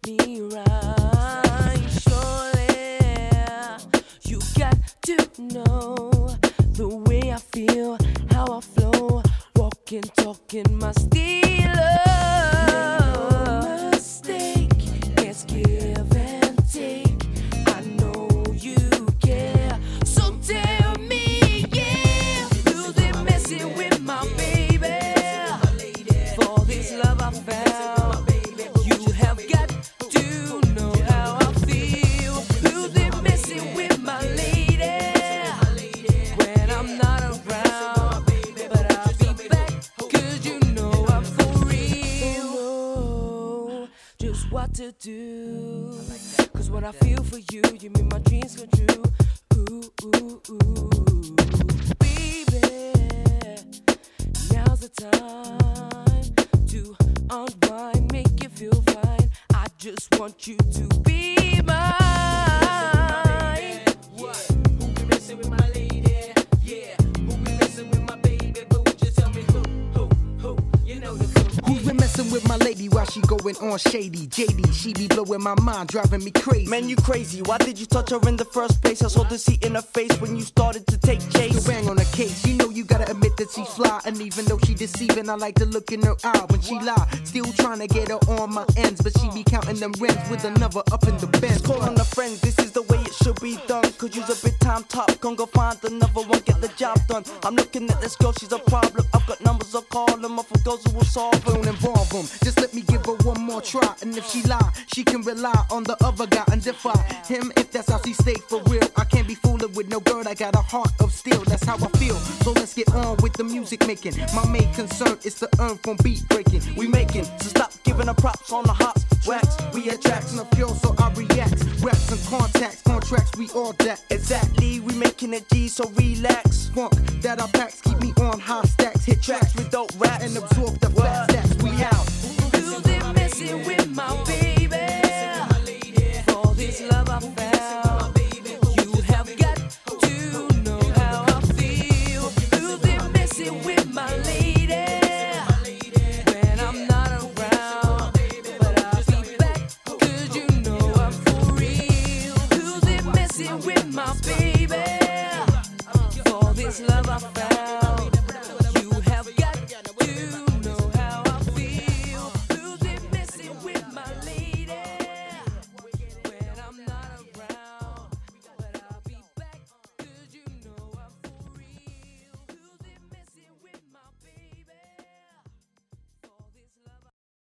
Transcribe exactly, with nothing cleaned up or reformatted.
me right. Surely, you got to know the way I feel, how I flow, walking, talking my stilo. Make no mistake, it's give and take. I know you care, so tell me, yeah, who's been messing with my baby? For this love I found, you have got to know how I feel. Who's been messing with my lady? When I'm not around, but I'll be back, cause you know I'm for real. Know just what to do, cause what I feel for you, you make my dreams come true. Ooh, ooh, ooh, baby, now's the time to unwind, make you feel fine. I just want you to be mine. What? Who be messing with my lady? Yeah. Who be messing with my baby? Boo, just tell me who, who, who. You know the clue. Who's been messing with my lady while she going on shady? J D, she be blowing my mind, driving me crazy. Man, you crazy. Why did you touch her in the first place? I saw deceit in her face when you started to take chase. To bang on the case, you know you gotta admit that she's fly. And even though she deceiving, I like to look in her eye when she lie. Still trying to get her on my ends, but she be counting them rims with another up in the bench. Call on the friends, this is the way it should be done. Cause you's a big time top, gon' go find another one, get the job done. I'm looking at this girl, she's a problem. I've got numbers, I'll call them up for those who will solve them. Don't involve them, just let me give her one more try. And if she lie, she can rely on the other guy and defy him if that's how she stay for real. I can't be fooling with no girl, I got a heart of steel, that's how I feel. So let's get on with the music making. My main concern is to earn from beat breaking. We making, so stop giving her props on the hots, wax. We attract and appeal, so I react. Raps and contacts, contracts, we all that. Exactly, we making it G, so relax. Funk that I packs keep me on high stacks. Hit tracks with dope raps and absorb the fat stacks. We out. Who's been messing with my baby? For this love I found, you have got to know how I feel. Who's been messing with my lady? When I'm not around, but I'll be back, cause you know I'm for real. Who's been messing with my baby? For this love I found.